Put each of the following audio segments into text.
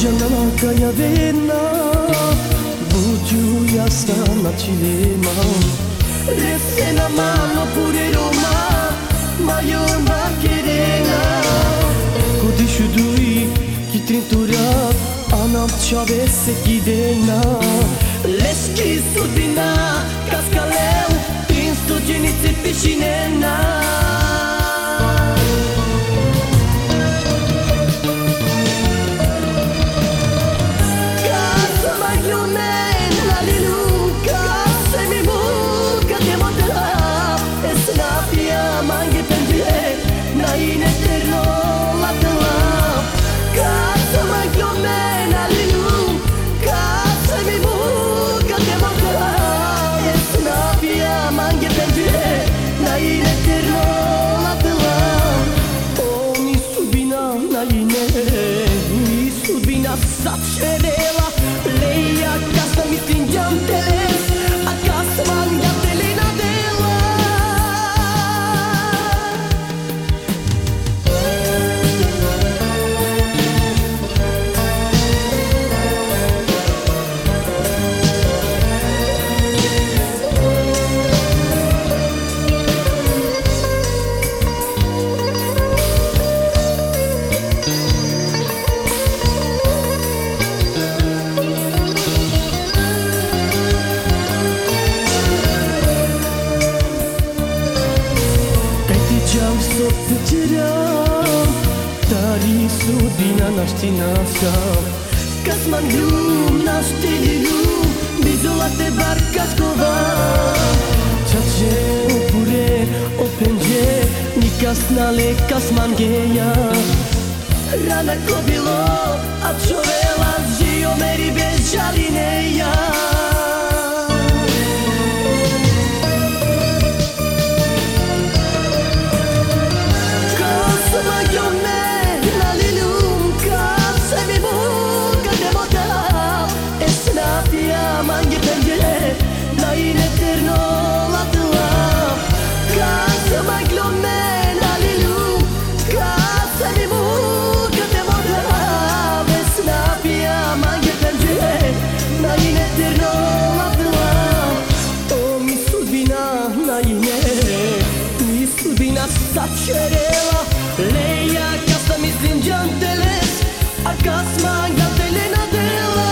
Janaka ya vena Buju ya sana chilema Resena mano pure Roma Maior maquerena Kodishu dui ki trintura Anam chave se kidena Leski sudina Cascaleu Insto geniți piscinena In eterno la tela Casa mai chiomena linu Casa mi buca te manca Es una via mangue pendie Na in eterno la tela Oh mi subina na ine Mi subina sacerela Leia casa mi tingianteles A casa mangiatelena dela Tari sudina nastinasa Kasman lum nastililum Bizola te barcas kova Chache opure openje Nikas nale kasman geja Rana kobilo A čovela žio meri bez žalineja In eterno la tua Casa mai glomena lilu Casa mi buca te moda Vesna pia mangue perge Na in eterno la tua Oh mi subina na ine Mi subina sacerela Leia casa mi stringianteles A casa mangiatelena dela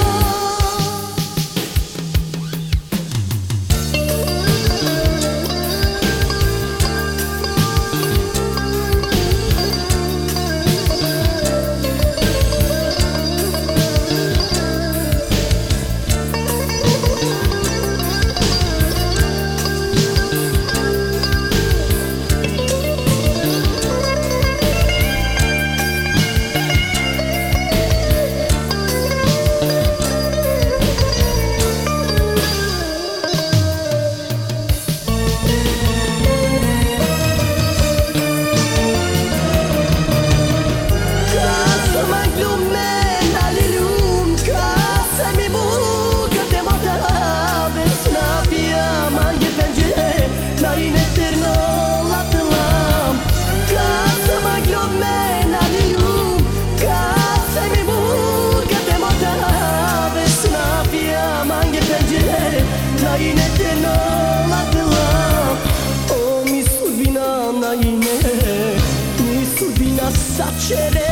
In eterno la tela Oh mi subina na ine Mi subina sacerela